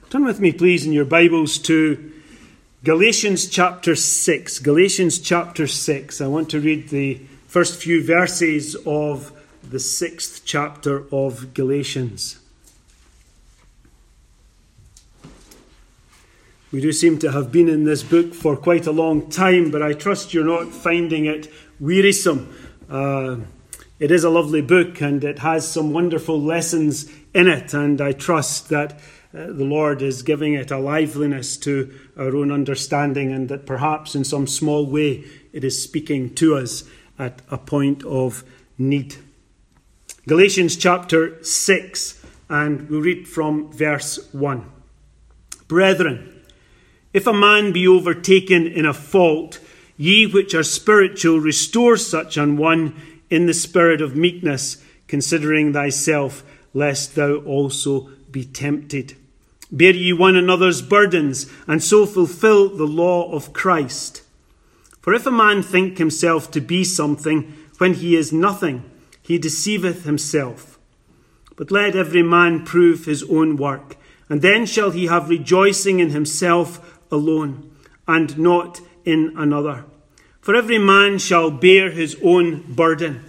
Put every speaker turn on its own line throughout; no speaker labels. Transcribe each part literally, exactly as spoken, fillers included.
Turn with me, please, in your Bibles to Galatians chapter six. Galatians chapter six. I want to read the first few verses of the sixth chapter of Galatians. We do seem to have been in this book for quite a long time, but I trust you're not finding it wearisome. Uh, it is a lovely book, and it has some wonderful lessons in it, and I trust that Uh, the Lord is giving it a liveliness to our own understanding, and that perhaps in some small way it is speaking to us at a point of need. Galatians chapter six, and we'll read from verse one. Brethren, if a man be overtaken in a fault, ye which are spiritual, restore such an one in the spirit of meekness, considering thyself, lest thou also be tempted. Bear ye one another's burdens, and so fulfill the law of Christ. For if a man think himself to be something, when he is nothing, he deceiveth himself. But let every man prove his own work, and then shall he have rejoicing in himself alone, and not in another. For every man shall bear his own burden.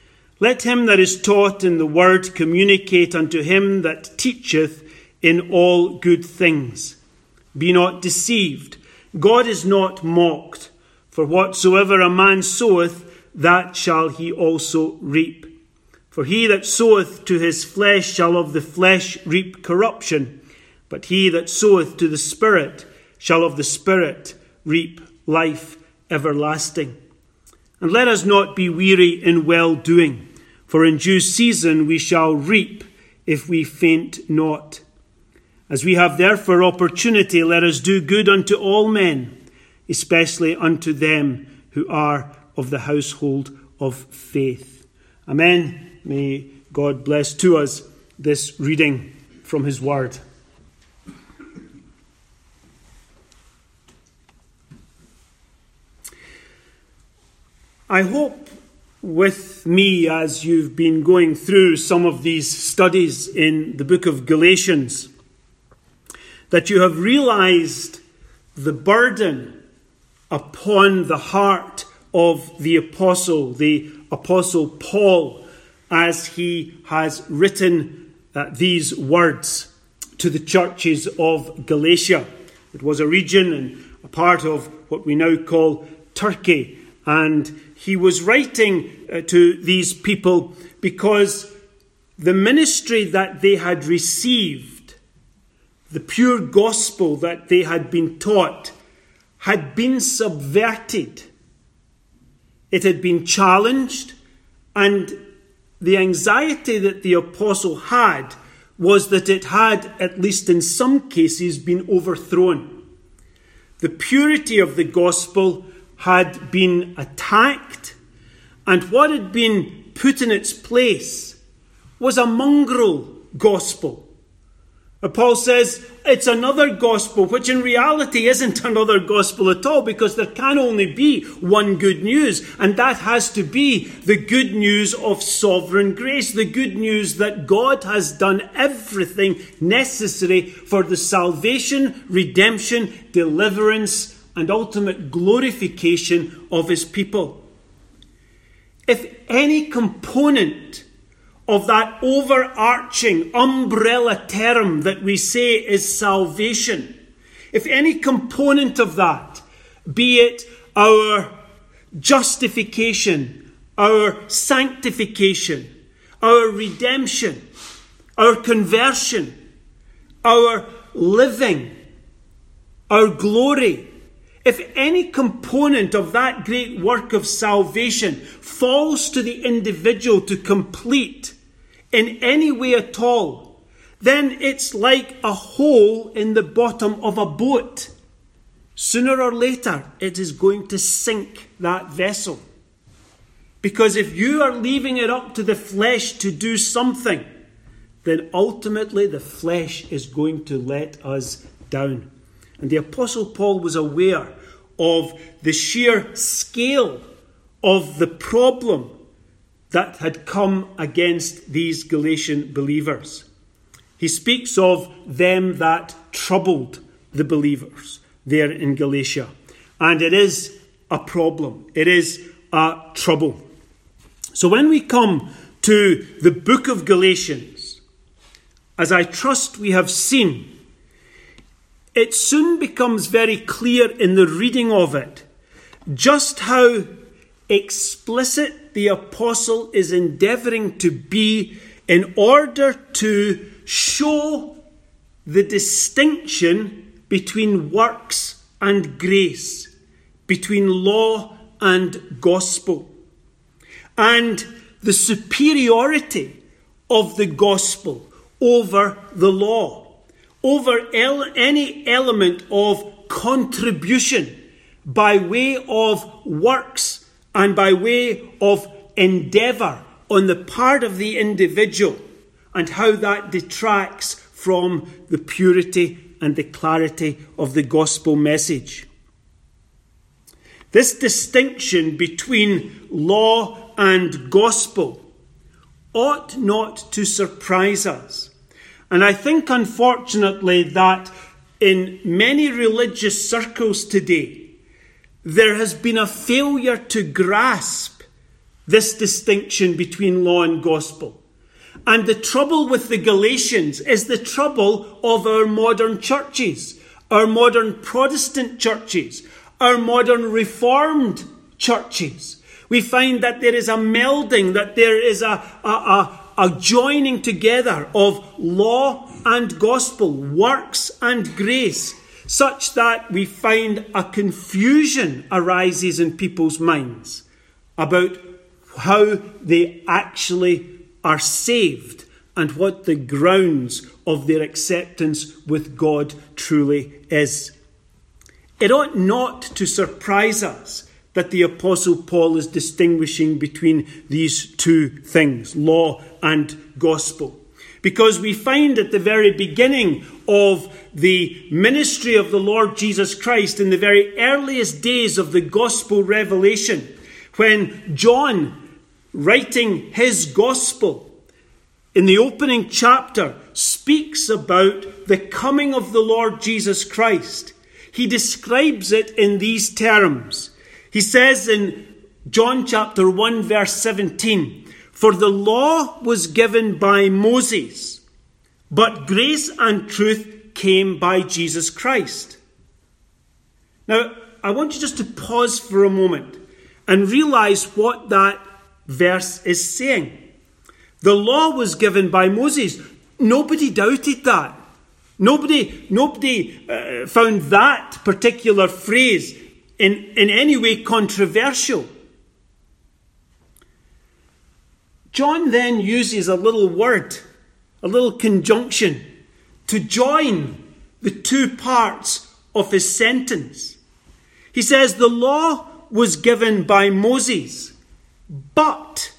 Let him that is taught in the word communicate unto him that teacheth in all good things. Be not deceived. God is not mocked. For whatsoever a man soweth, that shall he also reap. For he that soweth to his flesh shall of the flesh reap corruption. But he that soweth to the Spirit shall of the Spirit reap life everlasting. And let us not be weary in well-doing, for in due season we shall reap if we faint not. As we have therefore opportunity, let us do good unto all men, especially unto them who are of the household of faith. Amen. May God bless to us this reading from his word. I hope with me, as you've been going through some of these studies in the book of Galatians, that you have realized the burden upon the heart of the apostle, the apostle Paul, as he has written uh, these words to the churches of Galatia. It was a region and a part of what we now call Turkey, and he was writing uh, to these people because the ministry that they had received, the pure gospel that they had been taught, had been subverted. It had been challenged, and the anxiety that the apostle had was that it had, at least in some cases, been overthrown. The purity of the gospel had been attacked, and what had been put in its place was a mongrel gospel. Paul says it's another gospel, which in reality isn't another gospel at all, because there can only be one good news, and that has to be the good news of sovereign grace, the good news that God has done everything necessary for the salvation, redemption, deliverance, and ultimate glorification of his people. If any component of that overarching umbrella term that we say is salvation, if any component of that, be it our justification, our sanctification, our redemption, our conversion, our living, our glory, if any component of that great work of salvation falls to the individual to complete in any way at all, then it's like a hole in the bottom of a boat. Sooner or later, it is going to sink that vessel. Because if you are leaving it up to the flesh to do something, then ultimately the flesh is going to let us down. And the Apostle Paul was aware of the sheer scale of the problem that had come against these Galatian believers. He speaks of them that troubled the believers there in Galatia. And it is a problem. It is a trouble. So when we come to the book of Galatians, as I trust we have seen, it soon becomes very clear in the reading of it just how explicit the apostle is endeavouring to be in order to show the distinction between works and grace, between law and gospel, and the superiority of the gospel over the law, over el- any element of contribution by way of works and by way of endeavour on the part of the individual, and how that detracts from the purity and the clarity of the gospel message. This distinction between law and gospel ought not to surprise us. And I think, unfortunately, that in many religious circles today, there has been a failure to grasp this distinction between law and gospel. And the trouble with the Galatians is the trouble of our modern churches, our modern Protestant churches, our modern Reformed churches. We find that there is a melding, that there is a, a, a, a joining together of law and gospel, works and grace, such that we find a confusion arises in people's minds about how they actually are saved and what the grounds of their acceptance with God truly is. It ought not to surprise us that the Apostle Paul is distinguishing between these two things, law and gospel. Because we find at the very beginning of the ministry of the Lord Jesus Christ, in the very earliest days of the gospel revelation, when John, writing his gospel, in the opening chapter, speaks about the coming of the Lord Jesus Christ. He describes it in these terms. He says in John chapter one, verse seventeen, "For the law was given by Moses, but grace and truth came by Jesus Christ." Now, I want you just to pause for a moment and realize what that verse is saying. The law was given by Moses. Nobody doubted that. Nobody, nobody uh, found that particular phrase in, in any way controversial. John then uses a little word, a little conjunction, to join the two parts of his sentence. He says, the law was given by Moses, but,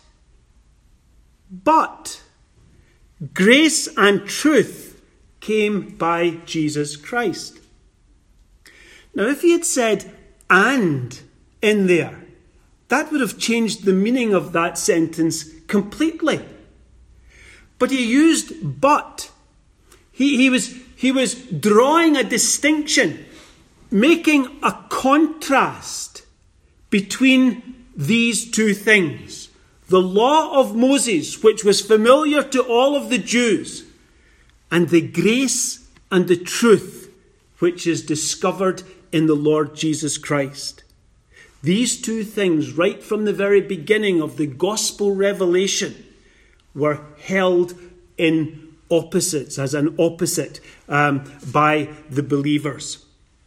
but, grace and truth came by Jesus Christ. Now, if he had said and in there, that would have changed the meaning of that sentence completely. But he used but. He, he, was, he was drawing a distinction, making a contrast between these two things. The law of Moses, which was familiar to all of the Jews, and the grace and the truth, which is discovered in the Lord Jesus Christ. These two things, right from the very beginning of the gospel revelation, were held in opposites, as an opposite um, by the believers.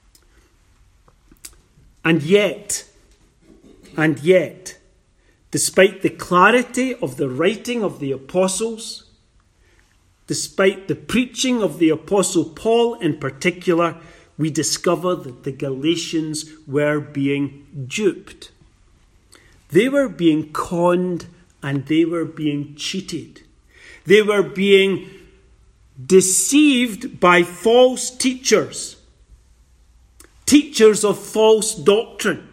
And yet, and yet, despite the clarity of the writing of the apostles, despite the preaching of the Apostle Paul in particular, we discover that the Galatians were being duped. They were being conned and they were being cheated. They were being deceived by false teachers, teachers of false doctrine.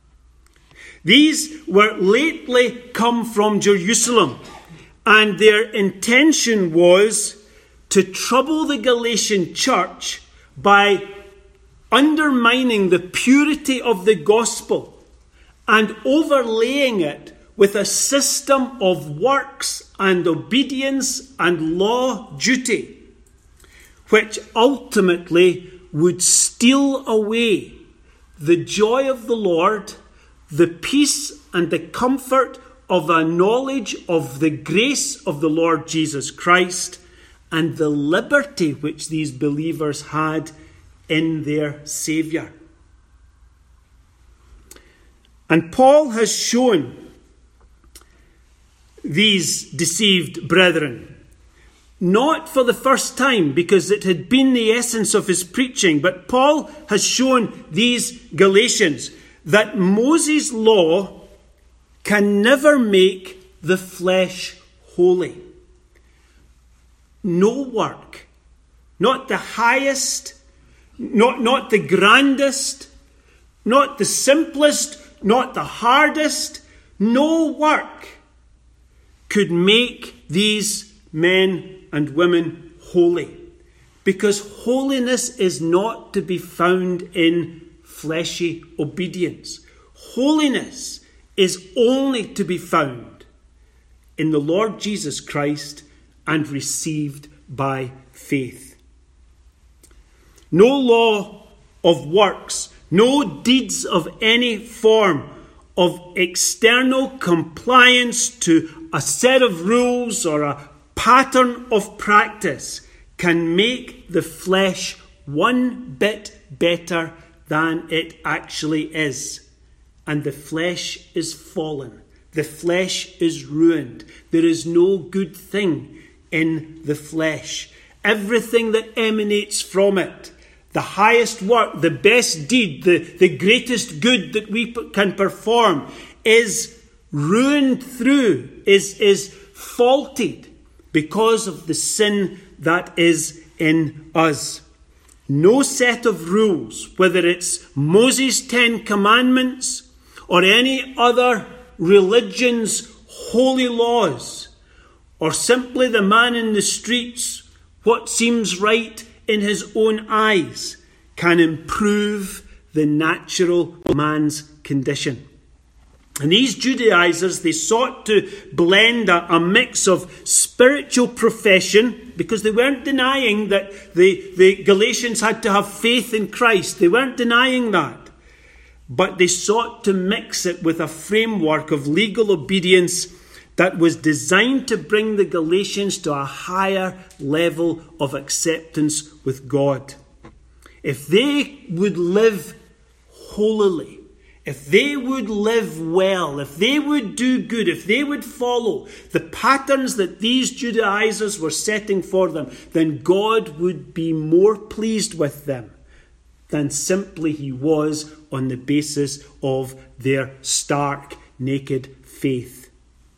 These were lately come from Jerusalem, and their intention was to trouble the Galatian church by undermining the purity of the gospel and overlaying it with a system of works and obedience and law duty, which ultimately would steal away the joy of the Lord, the peace and the comfort of a knowledge of the grace of the Lord Jesus Christ and the liberty which these believers had in their Saviour. And Paul has shown these deceived brethren, not for the first time, because it had been the essence of his preaching, but Paul has shown these Galatians that Moses' law can never make the flesh holy. No work, not the highest, not, not the grandest, not the simplest, not the hardest, no work could make these men and women holy. Because holiness is not to be found in fleshy obedience. Holiness is only to be found in the Lord Jesus Christ and received by faith. No law of works, no deeds of any form of external compliance to a set of rules or a pattern of practice can make the flesh one bit better than it actually is. And the flesh is fallen. The flesh is ruined. There is no good thing in the flesh. Everything that emanates from it, the highest work, the best deed, the, the greatest good that we can perform is ruined through, is, is faulted because of the sin that is in us. No set of rules, whether it's Moses' Ten Commandments or any other religion's holy laws, or simply the man in the streets, what seems right in his own eyes, can improve the natural man's condition. And these Judaizers, they sought to blend a, a mix of spiritual profession, because they weren't denying that the, the Galatians had to have faith in Christ. They weren't denying that. But they sought to mix it with a framework of legal obedience that was designed to bring the Galatians to a higher level of acceptance with God. If they would live holily, if they would live well, if they would do good, if they would follow the patterns that these Judaizers were setting for them, then God would be more pleased with them than simply he was on the basis of their stark, naked faith.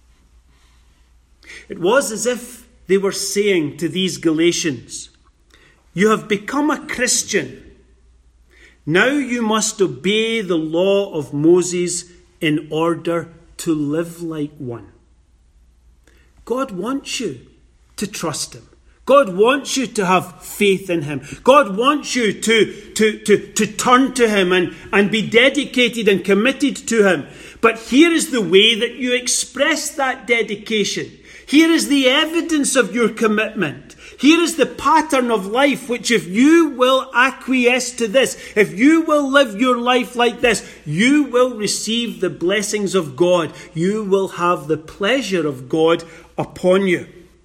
It was as if they were saying to these Galatians, "You have become a Christian. Now you must obey the law of Moses in order to live like one." God wants you to trust him. God wants you to have faith in him. God wants you to, to, to, to turn to him and, and be dedicated and committed to him. But here is the way that you express that dedication. Here is the evidence of your commitment. Here is the pattern of life which, if you will acquiesce to this, if you will live your life like this, you will receive the blessings of God. You will have the pleasure of God upon you.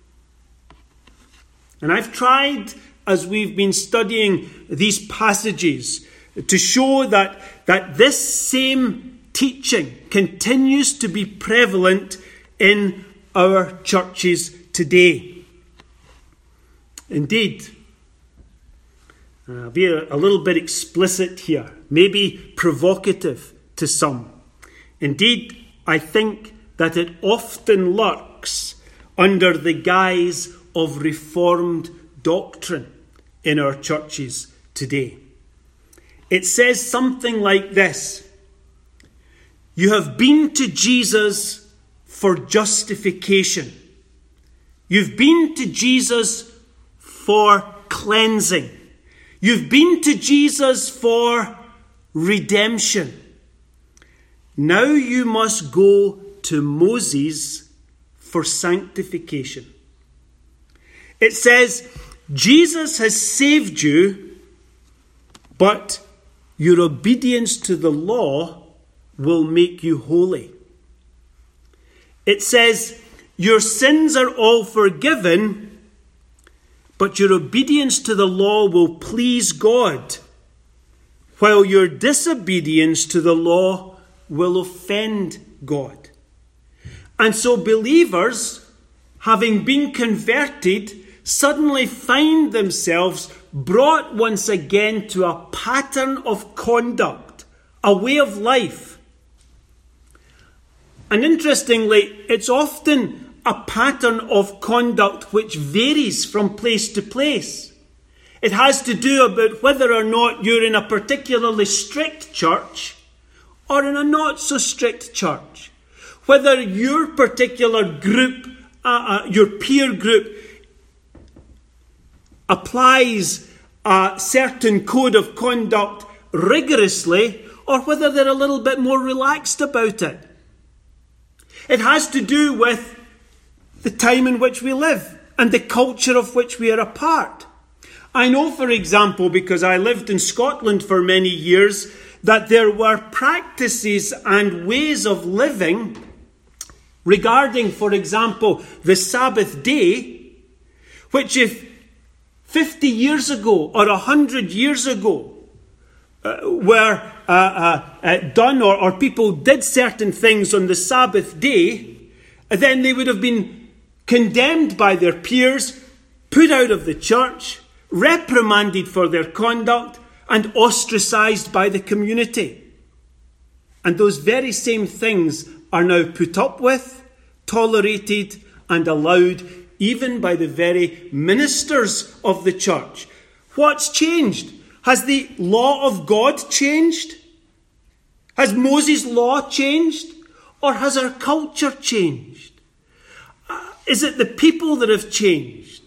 And I've tried, as we've been studying these passages, to show that, that this same teaching continues to be prevalent in our churches today. Indeed, I'll be a little bit explicit here, maybe provocative to some. Indeed, I think that it often lurks under the guise of reformed doctrine in our churches today. It says something like this: you have been to Jesus for justification. You've been to Jesus for cleansing. You've been to Jesus for redemption. Now you must go to Moses for sanctification. It says, Jesus has saved you, but your obedience to the law will make you holy. It says, your sins are all forgiven, but your obedience to the law will please God, while your disobedience to the law will offend God. And so believers, having been converted, suddenly find themselves brought once again to a pattern of conduct, a way of life. And interestingly, it's often a pattern of conduct which varies from place to place. It has to do about whether or not you're in a particularly strict church or in a not so strict church. Whether your particular group, uh, uh, your peer group, applies a certain code of conduct rigorously, or whether they're a little bit more relaxed about it. It has to do with the time in which we live and the culture of which we are a part. I know, for example, because I lived in Scotland for many years, that there were practices and ways of living regarding, for example, the Sabbath day, which if fifty years ago or one hundred years ago uh, were uh, uh, uh, done or, or people did certain things on the Sabbath day, then they would have been condemned by their peers, put out of the church, reprimanded for their conduct, and ostracized by the community. And those very same things are now put up with, tolerated, and allowed even by the very ministers of the church. What's changed? Has the law of God changed? Has Moses' law changed? Or has our culture changed? Uh, is it the people that have changed?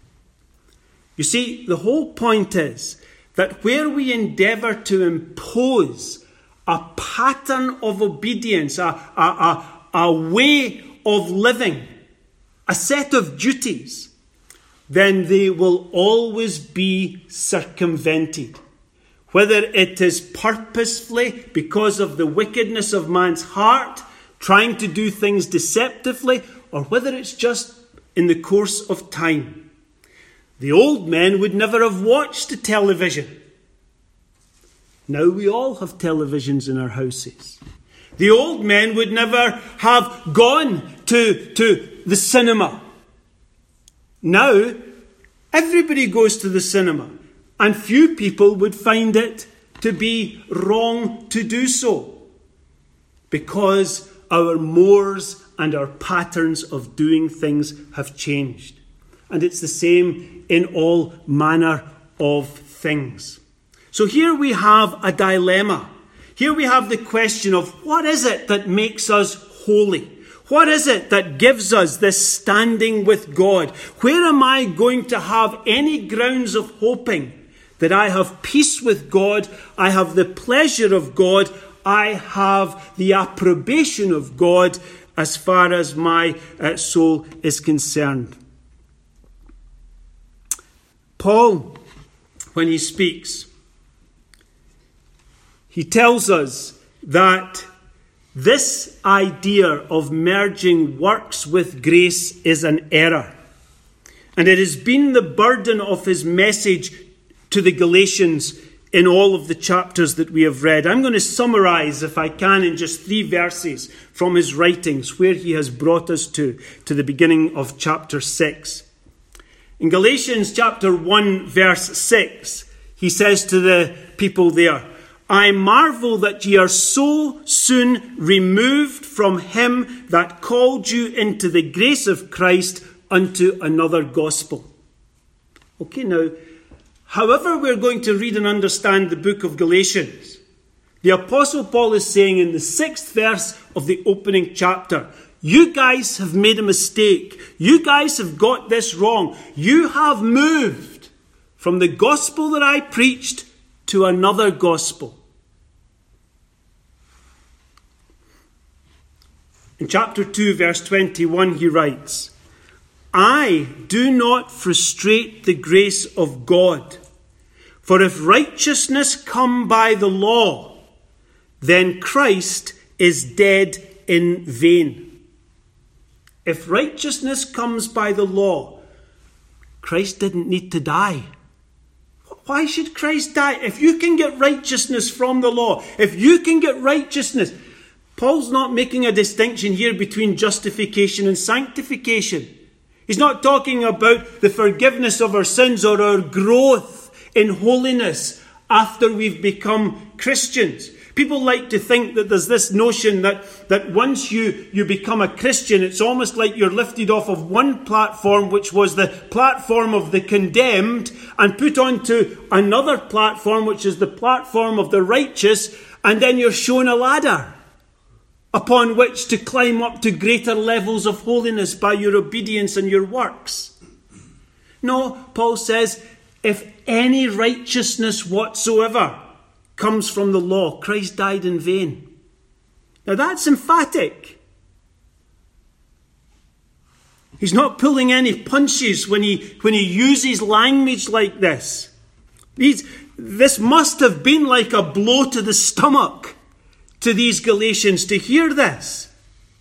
You see, the whole point is that where we endeavour to impose a pattern of obedience, a, a, a, a way of living, a set of duties, then they will always be circumvented. Whether it is purposefully because of the wickedness of man's heart, trying to do things deceptively, or whether it's just in the course of time. The old men would never have watched the television. Now we all have televisions in our houses. The old men would never have gone to, to the cinema. Now, everybody goes to the cinema, and few people would find it to be wrong to do so, because our mores and our patterns of doing things have changed. And it's the same in all manner of things. So here we have a dilemma. Here we have the question of what is it that makes us holy? What is it that gives us this standing with God? Where am I going to have any grounds of hoping that I have peace with God, I have the pleasure of God, I have the approbation of God as far as my uh, soul is concerned? Paul, when he speaks, he tells us that this idea of merging works with grace is an error. And it has been the burden of his message to the Galatians in all of the chapters that we have read. I'm going to summarize, if I can, in just three verses from his writings, where he has brought us to, to the beginning of chapter six. In Galatians chapter one, verse six, he says to the people there, I marvel that ye are so soon removed from him that called you into the grace of Christ unto another gospel. Okay, now, however we're going to read and understand the book of Galatians, the Apostle Paul is saying in the sixth verse of the opening chapter, you guys have made a mistake. You guys have got this wrong. You have moved from the gospel that I preached to another gospel. In chapter two, verse twenty-one, he writes, I do not frustrate the grace of God. For if righteousness come by the law, then Christ is dead in vain. If righteousness comes by the law, Christ didn't need to die. Why should Christ die? If you can get righteousness from the law, if you can get righteousness, Paul's not making a distinction here between justification and sanctification. He's not talking about the forgiveness of our sins or our growth in holiness after we've become Christians. People like to think that there's this notion that, that once you, you become a Christian, it's almost like you're lifted off of one platform, which was the platform of the condemned, and put onto another platform, which is the platform of the righteous, and then you're shown a ladder upon which to climb up to greater levels of holiness by your obedience and your works. No, Paul says, if any righteousness whatsoever comes from the law, Christ died in vain. Now that's emphatic. He's not pulling any punches when he, when he uses language like this. He's, this must have been like a blow to the stomach to these Galatians to hear this.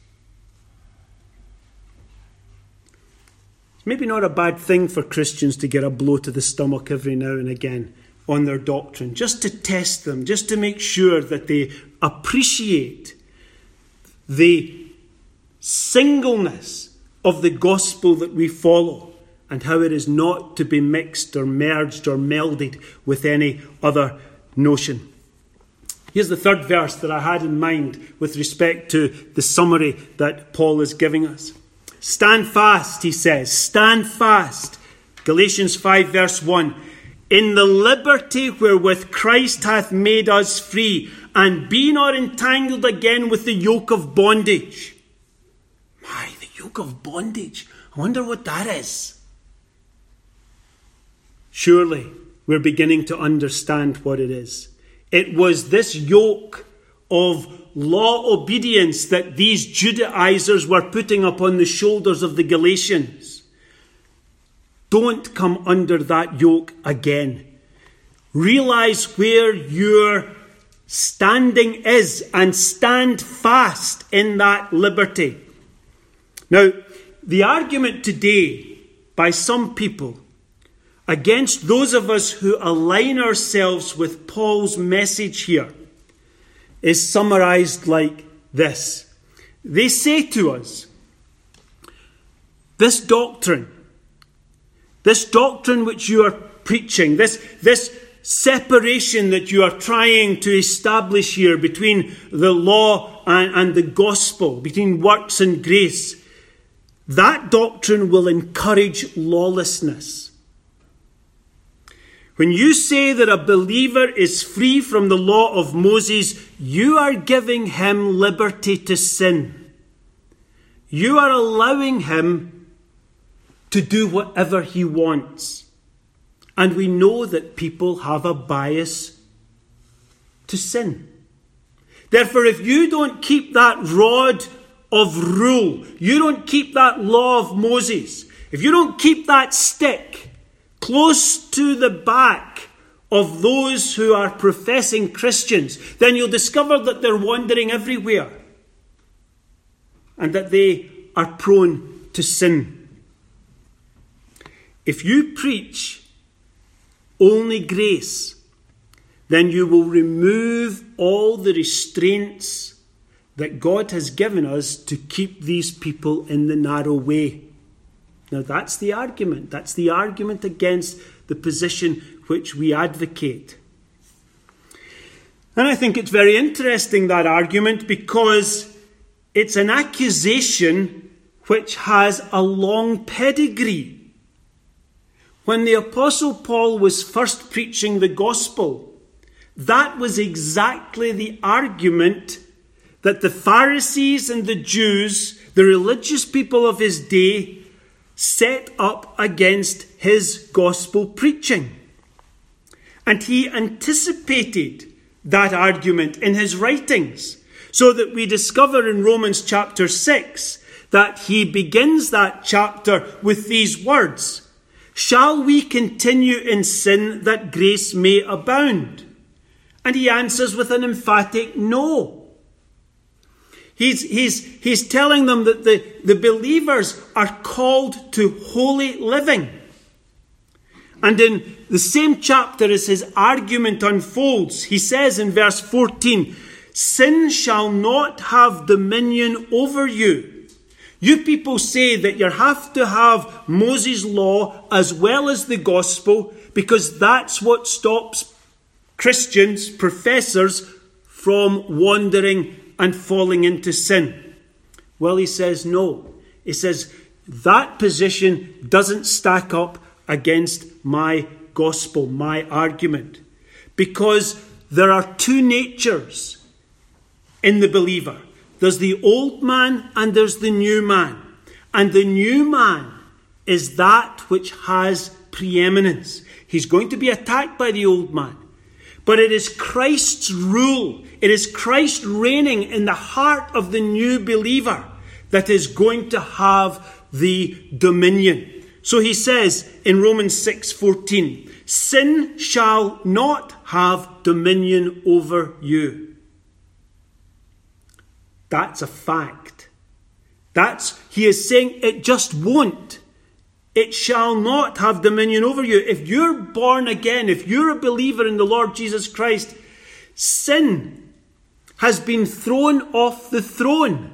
It's maybe not a bad thing for Christians to get a blow to the stomach every now and again on their doctrine, just to test them, just to make sure that they appreciate the singleness of the gospel that we follow and how it is not to be mixed or merged or melded with any other notion. Here's the third verse that I had in mind with respect to the summary that Paul is giving us. Stand fast, he says. Stand fast. Galatians five verse one. In the liberty wherewith Christ hath made us free, and be not entangled again with the yoke of bondage. My, the yoke of bondage. I wonder what that is. Surely we're beginning to understand what it is. It was this yoke of law obedience that these Judaizers were putting upon the shoulders of the Galatians. Don't come under that yoke again. Realize where your standing is and stand fast in that liberty. Now, the argument today by some people against those of us who align ourselves with Paul's message here is summarized like this. They say to us, this doctrine, this doctrine which you are preaching, this, this separation that you are trying to establish here between the law and, and the gospel, between works and grace, that doctrine will encourage lawlessness. When you say that a believer is free from the law of Moses, you are giving him liberty to sin. You are allowing him to do whatever he wants. And we know that people have a bias to sin. Therefore, if you don't keep that rod of rule, you don't keep that law of Moses, if you don't keep that stick close to the back of those who are professing Christians, then you'll discover that they're wandering everywhere and that they are prone to sin. If you preach only grace, then you will remove all the restraints that God has given us to keep these people in the narrow way. Now that's the argument. That's the argument against the position which we advocate. And I think it's very interesting, that argument, because it's an accusation which has a long pedigree. When the Apostle Paul was first preaching the gospel, that was exactly the argument that the Pharisees and the Jews, the religious people of his day, set up against his gospel preaching. And he anticipated that argument in his writings, so that we discover in Romans chapter six that he begins that chapter with these words: "Shall we continue in sin that grace may abound?" And he answers with an emphatic no. He's, he's, he's telling them that the, the believers are called to holy living. And in the same chapter as his argument unfolds, he says in verse fourteen, "Sin shall not have dominion over you." You people say that you have to have Moses' law as well as the gospel because that's what stops Christians, professors, from wandering and falling into sin. Well, he says no. He says that position doesn't stack up against my gospel, my argument. Because there are two natures in the believer. There's the old man and there's the new man. And the new man is that which has preeminence. He's going to be attacked by the old man. But it is Christ's rule, it is Christ reigning in the heart of the new believer that is going to have the dominion. So he says in Romans six fourteen, "Sin shall not have dominion over you." That's a fact. That's, he is saying it just won't. It shall not have dominion over you. If you're born again, if you're a believer in the Lord Jesus Christ, sin has been thrown off the throne.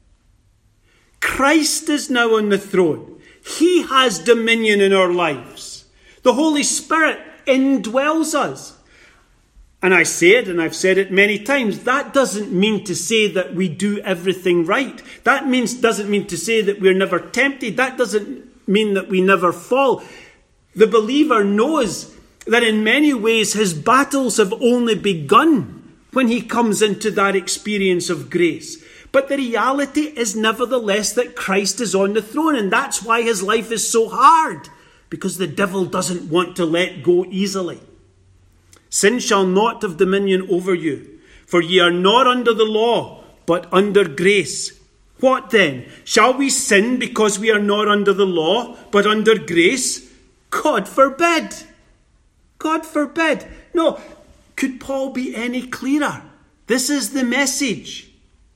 Christ is now on the throne. He has dominion in our lives. The Holy Spirit indwells us. And I say it, and I've said it many times, that doesn't mean to say that we do everything right. That means doesn't mean to say that we're never tempted. That doesn't mean that we never fall. The believer knows that in many ways his battles have only begun when he comes into that experience of grace. But the reality is nevertheless that Christ is on the throne, and that's why his life is so hard, because the devil doesn't want to let go easily. "Sin shall not have dominion over you, for ye are not under the law, but under grace. What then? Shall we sin because we are not under the law, but under grace? God forbid. God forbid." No, could Paul be any clearer? This is the message.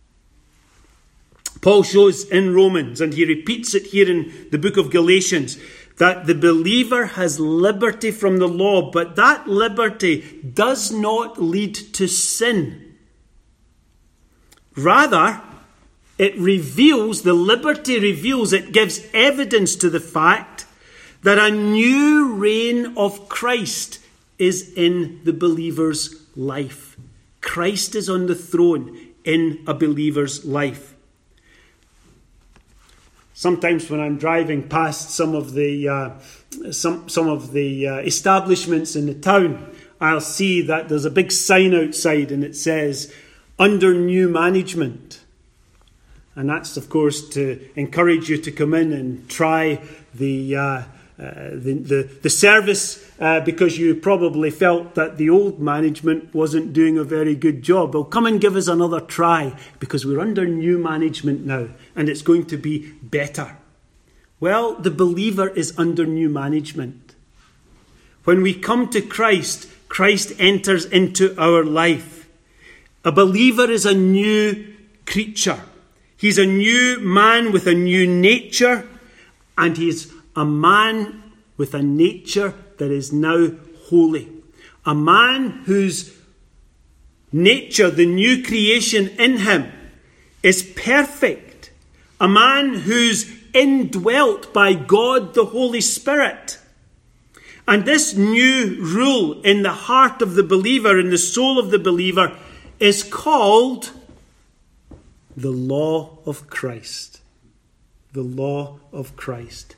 Paul shows in Romans, and he repeats it here in the book of Galatians, that the believer has liberty from the law, but that liberty does not lead to sin. Rather, it reveals, the liberty reveals, it gives evidence to the fact that a new reign of Christ is in the believer's life. Christ is on the throne in a believer's life. Sometimes when I'm driving past some of the uh, some some of the uh, establishments in the town, I'll see that there's a big sign outside and it says, "Under new management." And that's, of course, to encourage you to come in and try the uh, uh, the, the, the service uh, because you probably felt that the old management wasn't doing a very good job. Well, come and give us another try because we're under new management now and it's going to be better. Well, the believer is under new management. When we come to Christ, Christ enters into our life. A believer is a new creature. He's a new man with a new nature, and he's a man with a nature that is now holy. A man whose nature, the new creation in him, is perfect. A man who's indwelt by God the Holy Spirit. And this new rule in the heart of the believer, in the soul of the believer, is called the law of Christ. The law of Christ.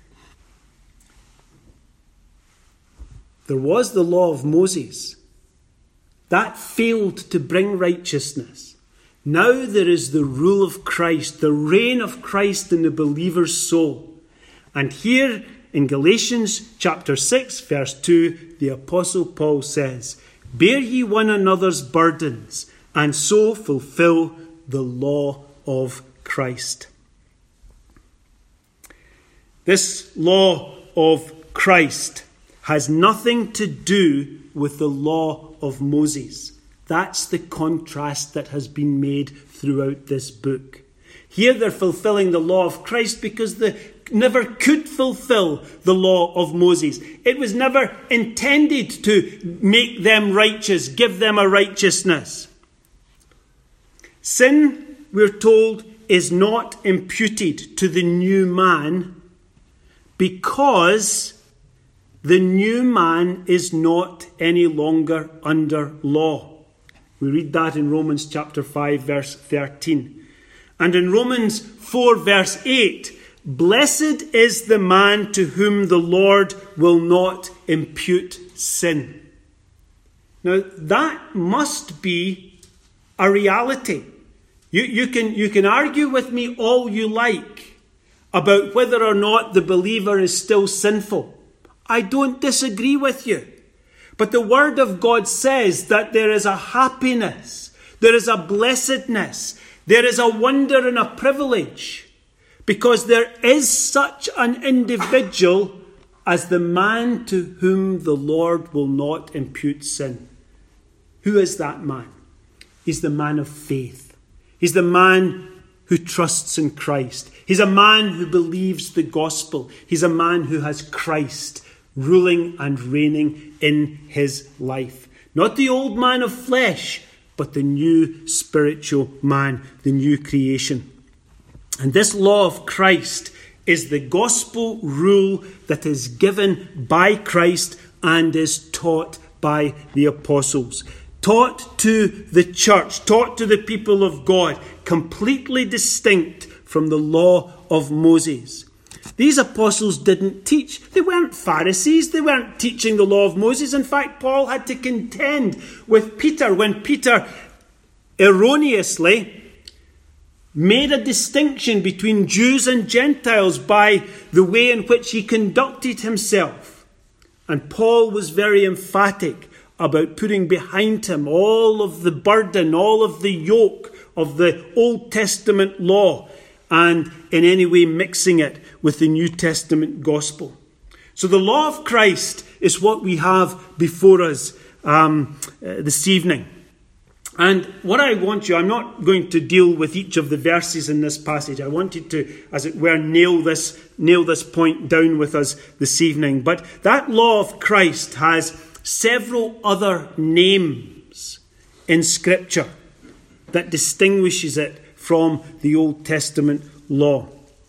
There was the law of Moses. That failed to bring righteousness. Now there is the rule of Christ, the reign of Christ in the believer's soul. And here in Galatians chapter six, verse two, the Apostle Paul says, "Bear ye one another's burdens, and so fulfill the law of Christ." This law of Christ has nothing to do with the law of Moses. That's the contrast that has been made throughout this book. Here they're fulfilling the law of Christ because they never could fulfill the law of Moses. It was never intended to make them righteous, give them a righteousness. Sin, we're told, is not imputed to the new man because the new man is not any longer under law. We read that in Romans chapter five, verse thirteen. And in Romans four, verse eight, "Blessed is the man to whom the Lord will not impute sin." Now, that must be a reality. You, you can, you can argue with me all you like about whether or not the believer is still sinful. I don't disagree with you. But the Word of God says that there is a happiness, there is a blessedness, there is a wonder and a privilege, because there is such an individual as the man to whom the Lord will not impute sin. Who is that man? He's the man of faith. He's the man who trusts in Christ. He's a man who believes the gospel. He's a man who has Christ ruling and reigning in his life. Not the old man of flesh, but the new spiritual man, the new creation. And this law of Christ is the gospel rule that is given by Christ and is taught by the apostles. Taught to the church, taught to the people of God, completely distinct from the law of Moses. These apostles didn't teach. They weren't Pharisees. They weren't teaching the law of Moses. In fact, Paul had to contend with Peter when Peter erroneously made a distinction between Jews and Gentiles by the way in which he conducted himself. And Paul was very emphatic about putting behind him all of the burden, all of the yoke of the Old Testament law, and in any way mixing it with the New Testament gospel. So the law of Christ is what we have before us um, uh, this evening. And what I want you, I'm not going to deal with each of the verses in this passage. I wanted to, as it were, nail this, nail this point down with us this evening. But that law of Christ has several other names in Scripture that distinguishes it from the Old Testament law.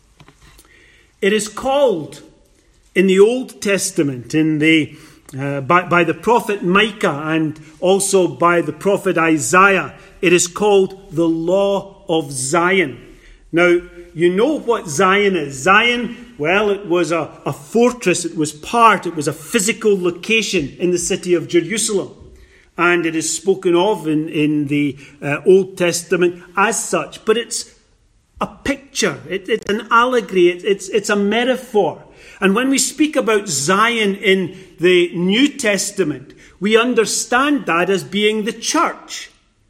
It is called in the Old Testament, in the uh, by, by the prophet Micah and also by the prophet Isaiah, it is called the law of Zion. Now, you know what Zion is. Zion, well, it was a, a fortress, it was part, it was a physical location in the city of Jerusalem. And it is spoken of in, in the uh, Old Testament as such. But it's a picture. It, it's an allegory. It, it's, it's a metaphor. And when we speak about Zion in the New Testament, we understand that as being the church.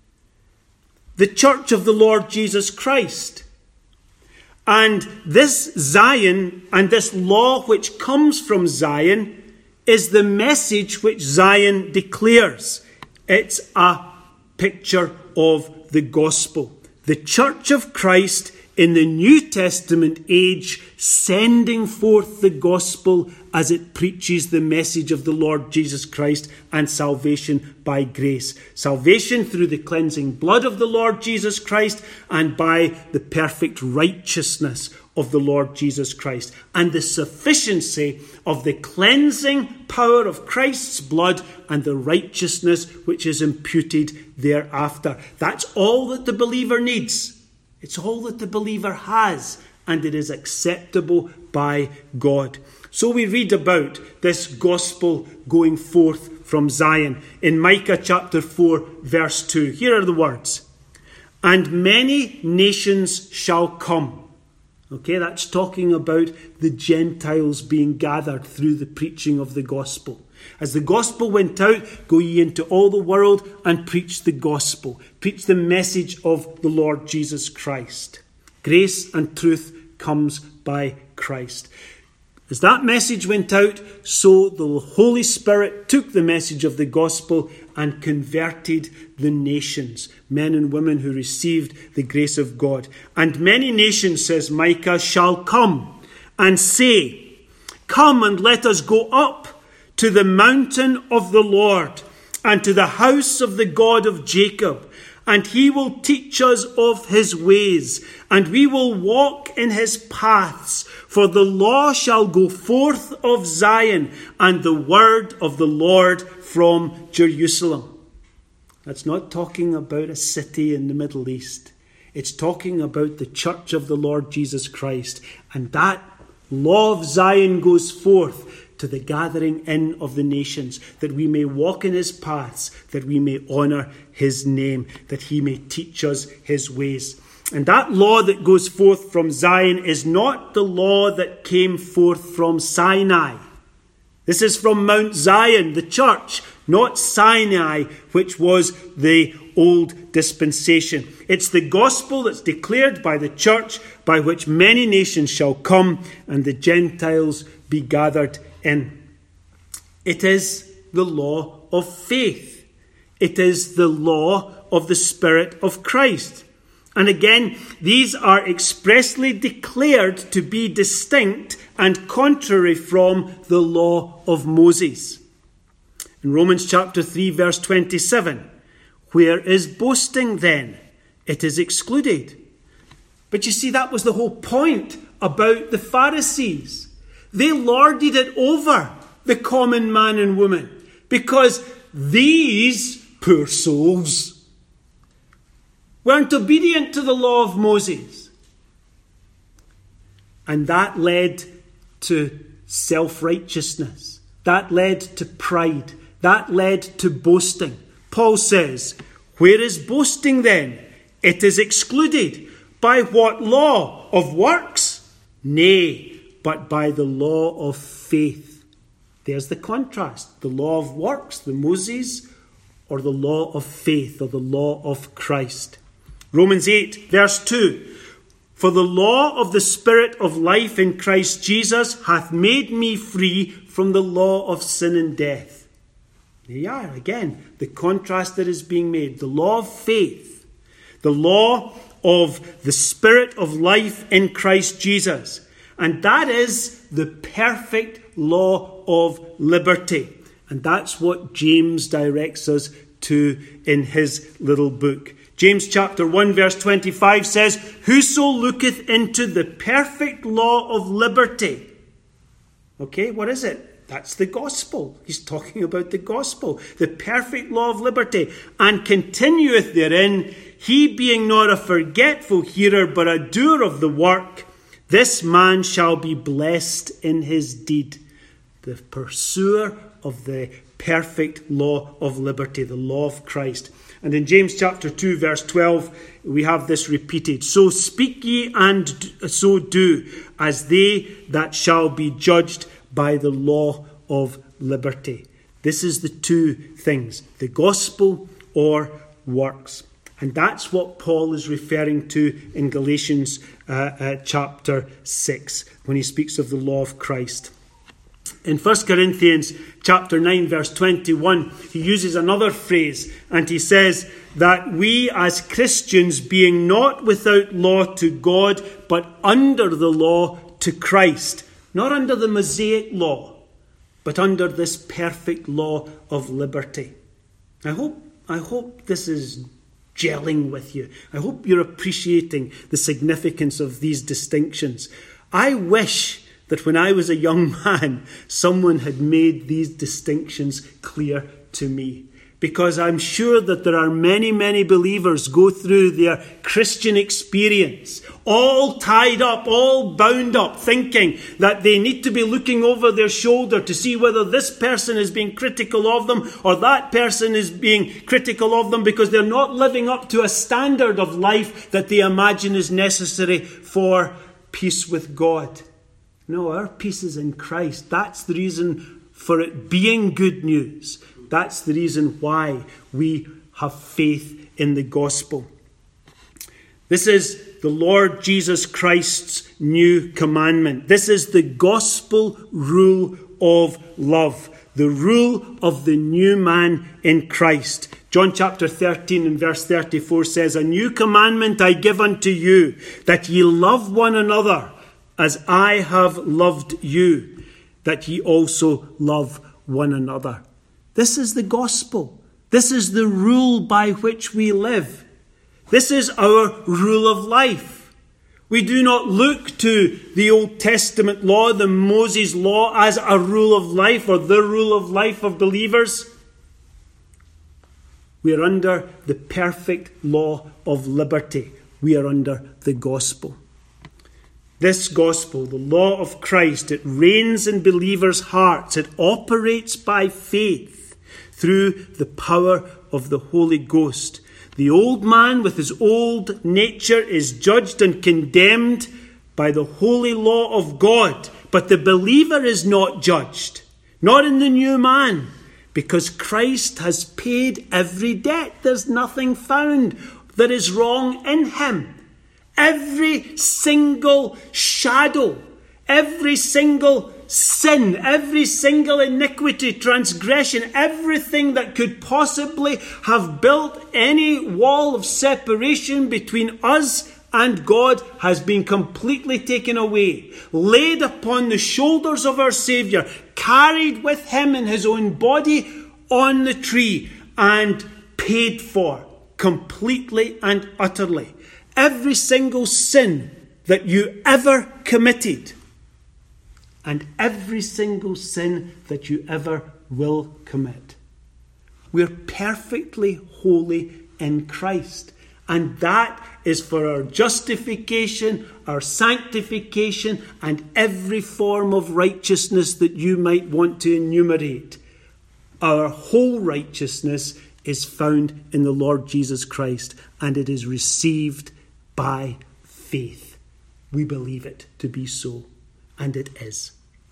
The church of the Lord Jesus Christ. And this Zion and this law which comes from Zion is the message which Zion declares. It's a picture of the gospel. The church of Christ in the New Testament age, sending forth the gospel as it preaches the message of the Lord Jesus Christ and salvation by grace. Salvation through the cleansing blood of the Lord Jesus Christ and by the perfect righteousness of the Lord Jesus Christ, and the sufficiency of the cleansing power of Christ's blood and the righteousness which is imputed thereafter. That's all that the believer needs. It's all that the believer has, and it is acceptable by God. So we read about this gospel going forth from Zion in Micah chapter four, verse two. Here are the words. and many nations shall come. Okay, that's talking about the Gentiles being gathered through the preaching of the gospel. As the gospel went out, go ye into all the world and preach the gospel. Preach the message of the Lord Jesus Christ. Grace and truth comes by Christ. As that message went out, so the Holy Spirit took the message of the gospel and converted the nations, men and women who received the grace of God. And many nations, says Micah, shall come and say, come and let us go up to the mountain of the Lord and to the house of the God of Jacob. And he will teach us of his ways, and we will walk in his paths. For the law shall go forth of Zion, and the word of the Lord from Jerusalem. That's not talking about a city in the Middle East. It's talking about the church of the Lord Jesus Christ. And that law of Zion goes forth to the gathering in of the nations, that we may walk in his paths, that we may honour his name, that he may teach us his ways. And that law that goes forth from Zion is not the law that came forth from Sinai. This is from Mount Zion, the church, not Sinai, which was the old dispensation. It's the gospel that's declared by the church, by which many nations shall come and the Gentiles be gathered in. It is the law of faith. It is the law of the Spirit of Christ. And again, these are expressly declared to be distinct and contrary from the law of Moses. In Romans chapter three, verse twenty-seven, where is boasting then? It is excluded. But you see, that was the whole point about the Pharisees. They lorded it over the common man and woman because these poor souls weren't obedient to the law of Moses. And that led to self-righteousness. That led to pride. That led to boasting. Paul says, where is boasting then? It is excluded. By what law? Of works? Nay, but by the law of faith. There's the contrast. The law of works, the Moses, or the law of faith, or the law of Christ. Romans eight, verse two. For the law of the Spirit of life in Christ Jesus hath made me free from the law of sin and death. There you are, again, the contrast that is being made. The law of faith. The law of the Spirit of life in Christ Jesus. And that is the perfect law of liberty. And that's what James directs us to in his little book. James chapter one verse twenty-five says, whoso looketh into the perfect law of liberty. Okay, what is it? That's the gospel. He's talking about the gospel. The perfect law of liberty. And continueth therein, he being not a forgetful hearer, but a doer of the work, this man shall be blessed in his deed. The pursuer of the perfect law of liberty, the law of Christ. And in James chapter two, verse twelve, we have this repeated. So speak ye and so do, as they that shall be judged by the law of liberty. This is the two things, the gospel or works. And that's what Paul is referring to in Galatians uh, uh, chapter six, when he speaks of the law of Christ. In First Corinthians chapter nine, verse twenty-one, he uses another phrase, and he says that we as Christians, being not without law to God, but under the law to Christ, not under the Mosaic law, but under this perfect law of liberty. I hope, I hope this is gelling with you. I hope you're appreciating the significance of these distinctions. I wish that when I was a young man, someone had made these distinctions clear to me. because I'm sure that there are many, many believers go through their Christian experience, all tied up, all bound up, thinking that they need to be looking over their shoulder to see whether this person is being critical of them or that person is being critical of them because they're not living up to a standard of life that they imagine is necessary for peace with God. No, our peace is in Christ. That's the reason for it being good news. That's the reason why we have faith in the gospel. This is the Lord Jesus Christ's new commandment. This is the gospel rule of love, the rule of the new man in Christ. John chapter thirteen and verse thirty-four says, "A new commandment I give unto you, that ye love one another as I have loved you, that ye also love one another." This is the gospel. This is the rule by which we live. This is our rule of life. We do not look to the Old Testament law, the Moses law, as a rule of life or the rule of life of believers. We are under the perfect law of liberty. We are under the gospel. This gospel, the law of Christ, it reigns in believers' hearts. It operates by faith through the power of the Holy Ghost. The old man with his old nature is judged and condemned by the holy law of God. But the believer is not judged, not in the new man, because Christ has paid every debt. There's nothing found that is wrong in him. Every single shadow, every single sin, every single iniquity, transgression, everything that could possibly have built any wall of separation between us and God has been completely taken away, laid upon the shoulders of our Saviour, carried with him in his own body on the tree, and paid for completely and utterly. Every single sin that you ever committed, and every single sin that you ever will commit. We're perfectly holy in Christ. And that is for our justification, our sanctification, and every form of righteousness that you might want to enumerate. Our whole righteousness is found in the Lord Jesus Christ, and it is received by faith. We believe it to be so, and it is.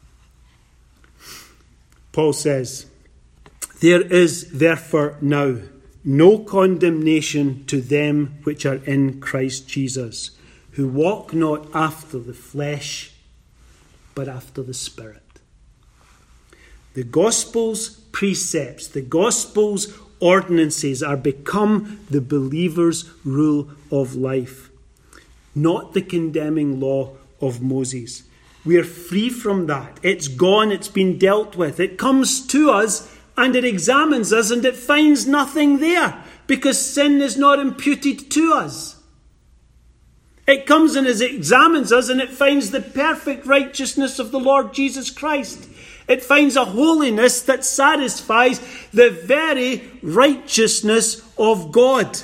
Paul says, "There is therefore now no condemnation to them which are in Christ Jesus, who walk not after the flesh, but after the Spirit." The gospel's precepts, the gospel's ordinances are become the believer's rule of life, not the condemning law of Moses. We are free from that. It's gone. It's been dealt with. It comes to us and it examines us and it finds nothing there because sin is not imputed to us. It comes and it examines us and it finds the perfect righteousness of the Lord Jesus Christ. It finds a holiness that satisfies the very righteousness of God.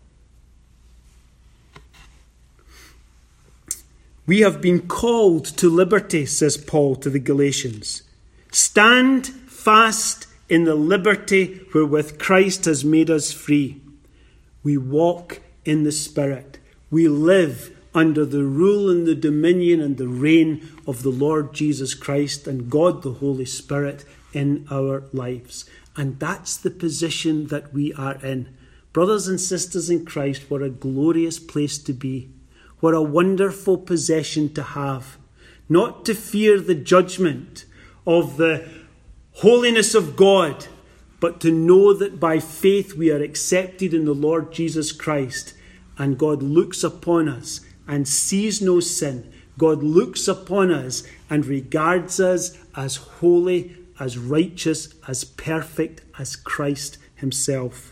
We have been called to liberty, says Paul to the Galatians. Stand fast in the liberty wherewith Christ has made us free. We walk in the Spirit. We live under the rule and the dominion and the reign of the Lord Jesus Christ and God the Holy Spirit in our lives. And that's the position that we are in. Brothers and sisters in Christ, what a glorious place to be. What a wonderful possession to have. Not to fear the judgment of the holiness of God, but to know that by faith we are accepted in the Lord Jesus Christ. And God looks upon us and sees no sin. God looks upon us and regards us as holy, as righteous, as perfect as Christ himself.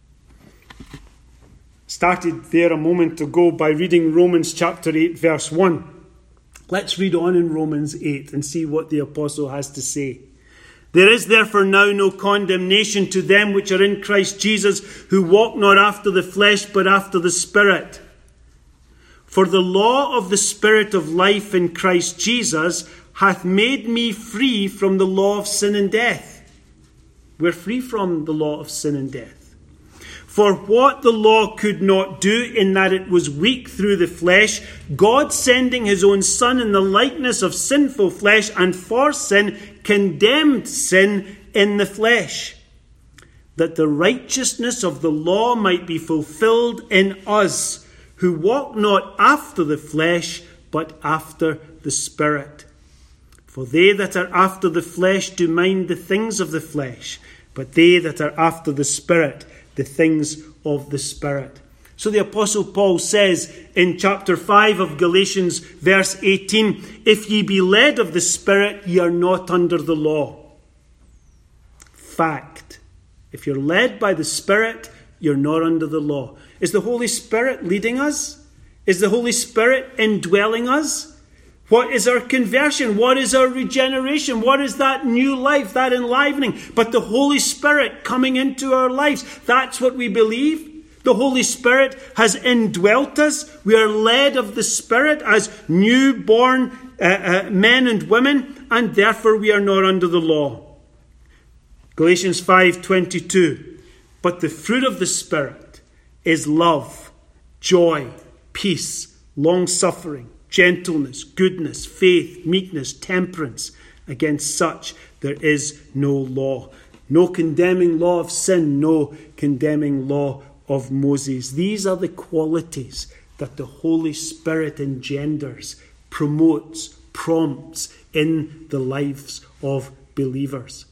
Started there a moment ago by reading Romans chapter eight, verse one. Let's read on in Romans eight and see what the apostle has to say. There is therefore now no condemnation to them which are in Christ Jesus, who walk not after the flesh, but after the Spirit. For the law of the Spirit of life in Christ Jesus hath made me free from the law of sin and death. We're free from the law of sin and death. For what the law could not do, in that it was weak through the flesh, God sending his own Son in the likeness of sinful flesh, and for sin condemned sin in the flesh, that the righteousness of the law might be fulfilled in us, who walk not after the flesh, but after the Spirit. For they that are after the flesh do mind the things of the flesh, but they that are after the Spirit, the things of the Spirit. So the Apostle Paul says in chapter five of Galatians, verse eighteen, if ye be led of the Spirit, ye are not under the law. Fact. If you're led by the Spirit, you're not under the law. Is the Holy Spirit leading us? Is the Holy Spirit indwelling us? What is our conversion? What is our regeneration? What is that new life, that enlivening? But the Holy Spirit coming into our lives. That's what we believe. The Holy Spirit has indwelt us. We are led of the Spirit as newborn uh, uh, men and women, and therefore we are not under the law. Galatians five twenty-two. But the fruit of the Spirit is love, joy, peace, long-suffering, gentleness, goodness, faith, meekness, temperance. Against such there is no law. No condemning law of sin, no condemning law of Moses. These are the qualities that the Holy Spirit engenders, promotes, prompts in the lives of believers.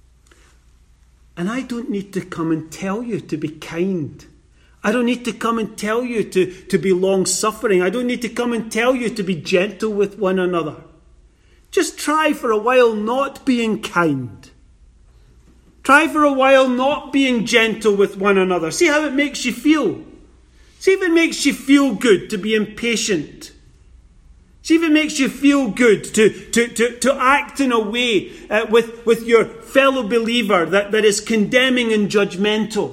And I don't need to come and tell you to be kind. I don't need to come and tell you to, to be long-suffering. I don't need to come and tell you to be gentle with one another. Just try for a while not being kind. Try for a while not being gentle with one another. See how it makes you feel. See if it makes you feel good to be impatient. See if it makes you feel good to, to, to, to act in a way uh, with, with your fellow believer that, that is condemning and judgmental.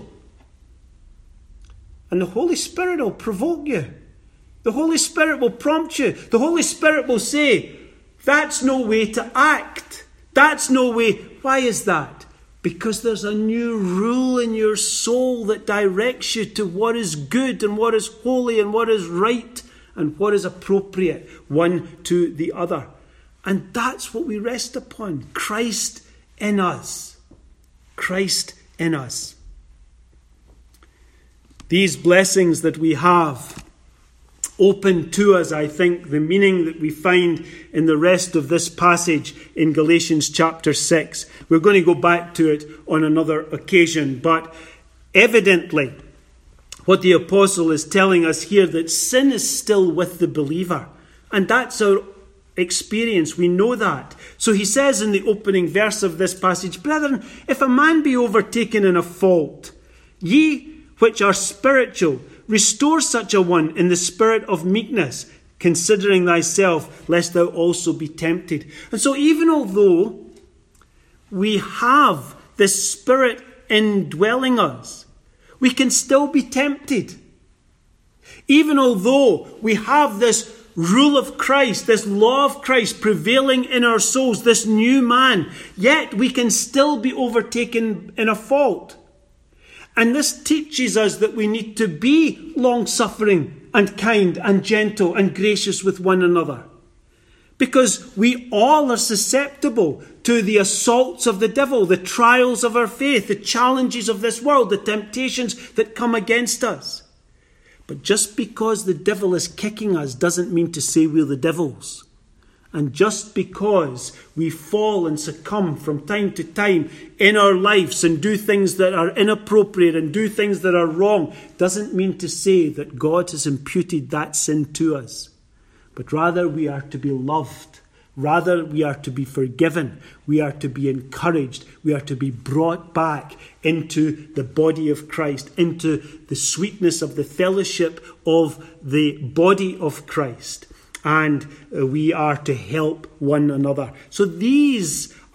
And the Holy Spirit will provoke you. The Holy Spirit will prompt you. The Holy Spirit will say, that's no way to act. That's no way. Why is that? Because there's a new rule in your soul that directs you to what is good and what is holy and what is right and what is appropriate, one to the other. And that's what we rest upon. Christ in us. Christ in us. These blessings that we have open to us, I think, the meaning that we find in the rest of this passage in Galatians chapter six. We're going to go back to it on another occasion, but evidently what the apostle is telling us here, that sin is still with the believer, and that's our experience. We know that. So he says in the opening verse of this passage, brethren, if a man be overtaken in a fault, ye which are spiritual, restore such a one in the spirit of meekness, considering thyself, lest thou also be tempted. And so even although we have this Spirit indwelling us, we can still be tempted. Even although we have this rule of Christ, this law of Christ prevailing in our souls, this new man, yet we can still be overtaken in a fault. And this teaches us that we need to be long-suffering and kind and gentle and gracious with one another. Because we all are susceptible to the assaults of the devil, the trials of our faith, the challenges of this world, the temptations that come against us. But just because the devil is kicking us doesn't mean to say we're the devil's. And just because we fall and succumb from time to time in our lives and do things that are inappropriate and do things that are wrong, doesn't mean to say that God has imputed that sin to us. But rather we are to be loved. Rather we are to be forgiven. We are to be encouraged. We are to be brought back into the body of Christ, into the sweetness of the fellowship of the body of Christ. And we are to help one another. So these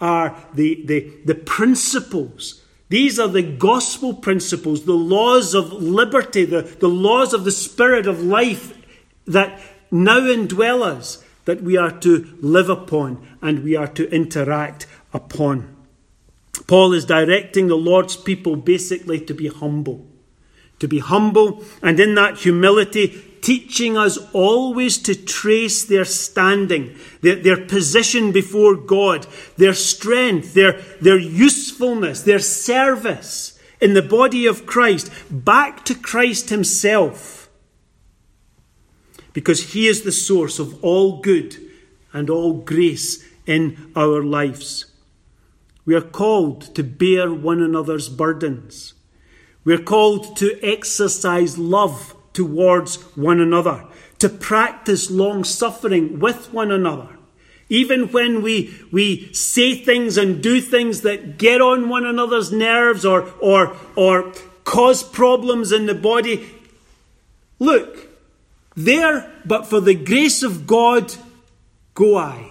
are the, the, the principles. These are the gospel principles, the laws of liberty, the, the laws of the Spirit of life that now indwell us, that we are to live upon and we are to interact upon. Paul is directing the Lord's people basically to be humble. To be humble, and in that humility, teaching us always to trace their standing, their, their position before God, their strength, their, their usefulness, their service in the body of Christ, back to Christ himself. Because he is the source of all good and all grace in our lives. We are called to bear one another's burdens. We are called to exercise love towards one another, to practice long-suffering with one another. Even when we, we say things and do things that get on one another's nerves or, or, or cause problems in the body. Look, there, but for the grace of God, go I.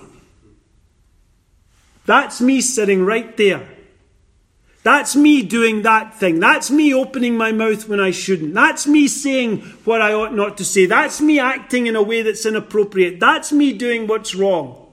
That's me sitting right there. That's me doing that thing. That's me opening my mouth when I shouldn't. That's me saying what I ought not to say. That's me acting in a way that's inappropriate. That's me doing what's wrong.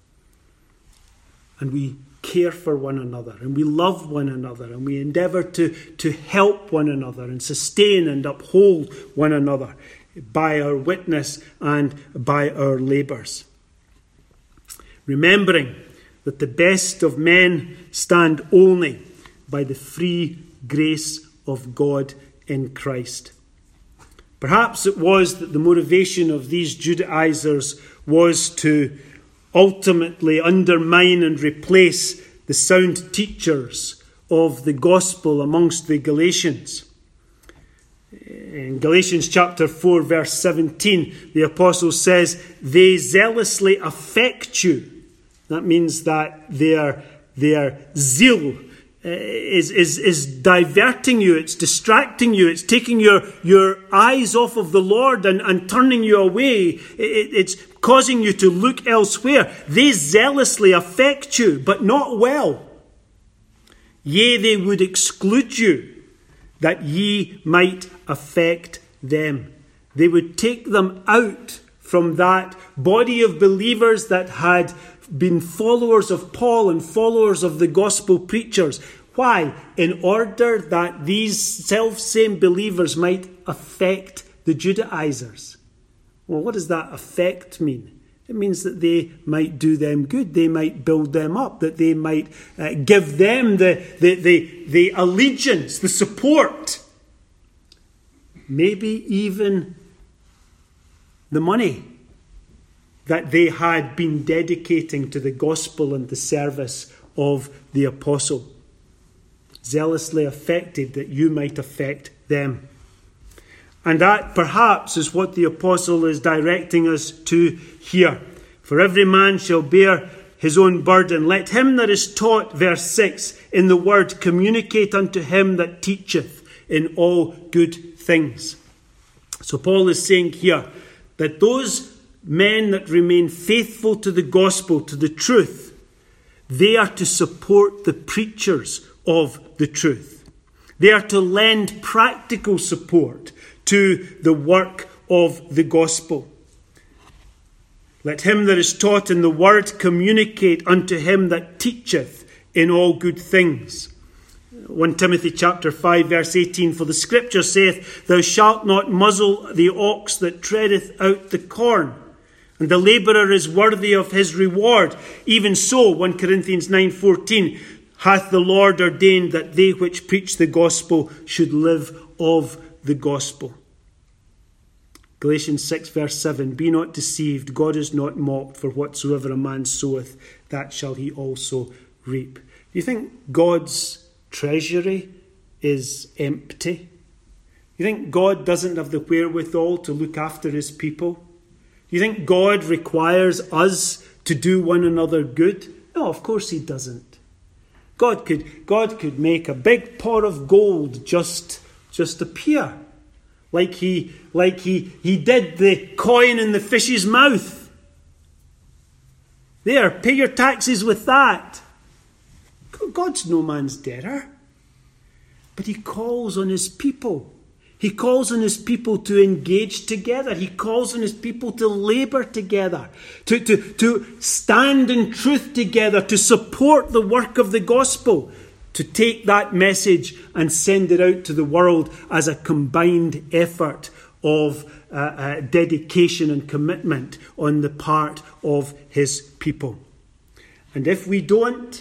And we care for one another, and we love one another, and we endeavour to, to help one another and sustain and uphold one another by our witness and by our labours. Remembering that the best of men stand only by the free grace of God in Christ. Perhaps it was that the motivation of these Judaizers was to ultimately undermine and replace the sound teachers of the gospel amongst the Galatians. In Galatians chapter four, verse seventeen, the apostle says, they zealously affect you. That means that their, their zeal Is, is, is diverting you, it's distracting you, it's taking your, your eyes off of the Lord and, and turning you away. It, it's causing you to look elsewhere. They zealously affect you, but not well. Yea, they would exclude you, that ye might affect them. They would take them out from that body of believers that had been followers of Paul and followers of the gospel preachers. Why? In order that these self-same believers might affect the Judaizers. Well, what does that affect mean? It means that they might do them good. They might build them up. That they might uh, give them the, the, the, the allegiance, the support. Maybe even the money that they had been dedicating to the gospel and the service of the apostle. Zealously affected that you might affect them. And that perhaps is what the apostle is directing us to here. For every man shall bear his own burden. Let him that is taught, verse six, in the word, communicate unto him that teacheth in all good things. So Paul is saying here that those men that remain faithful to the gospel, to the truth, they are to support the preachers of the truth. They are to lend practical support to the work of the gospel. Let him that is taught in the word communicate unto him that teacheth in all good things. First Timothy chapter five, verse eighteen, for the scripture saith, thou shalt not muzzle the ox that treadeth out the corn, and the labourer is worthy of his reward. Even so, First Corinthians nine fourteen, hath the Lord ordained that they which preach the gospel should live of the gospel. Galatians six, verse seven, be not deceived, God is not mocked, for whatsoever a man soweth, that shall he also reap. Do you think God's treasury is empty? You think God doesn't have the wherewithal to look after his people? You think God requires us to do one another good? No, of course he doesn't. God could, God could make a big pot of gold just, just appear. Like he, like he, he did the coin in the fish's mouth. There, pay your taxes with that. God's no man's debtor. But he calls on his people. He calls on his people to engage together. He calls on his people to labour together, to, to, to stand in truth together, to support the work of the gospel, to take that message and send it out to the world as a combined effort of uh, uh, dedication and commitment on the part of his people. And if we don't,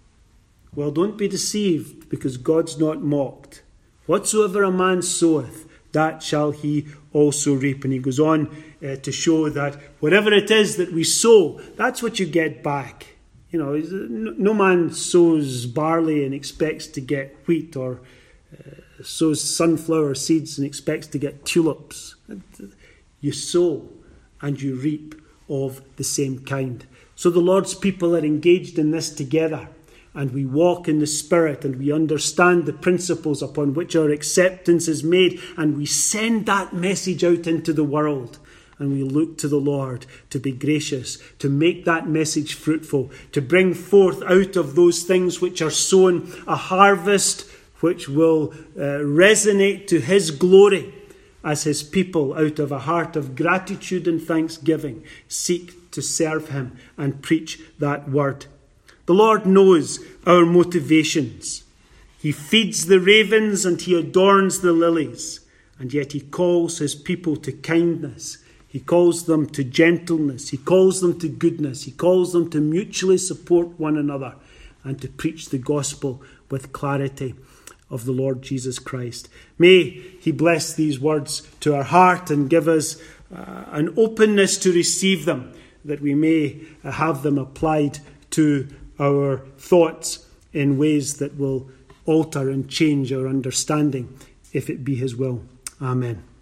well, don't be deceived, because God's not mocked. Whatsoever a man soweth, that shall he also reap. And he goes on uh, to show that whatever it is that we sow, that's what you get back. You know, no man sows barley and expects to get wheat, or uh, sows sunflower seeds and expects to get tulips. You sow and you reap of the same kind. So the Lord's people are engaged in this together. And we walk in the Spirit, and we understand the principles upon which our acceptance is made, and we send that message out into the world. And we look to the Lord to be gracious, to make that message fruitful, to bring forth out of those things which are sown a harvest which will uh, resonate to his glory, as his people, out of a heart of gratitude and thanksgiving, seek to serve him and preach that word. The Lord knows our motivations. He feeds the ravens and he adorns the lilies. And yet he calls his people to kindness. He calls them to gentleness. He calls them to goodness. He calls them to mutually support one another and to preach the gospel with clarity of the Lord Jesus Christ. May he bless these words to our heart and give us uh, an openness to receive them, that we may uh, have them applied to our thoughts in ways that will alter and change our understanding, if it be his will. Amen.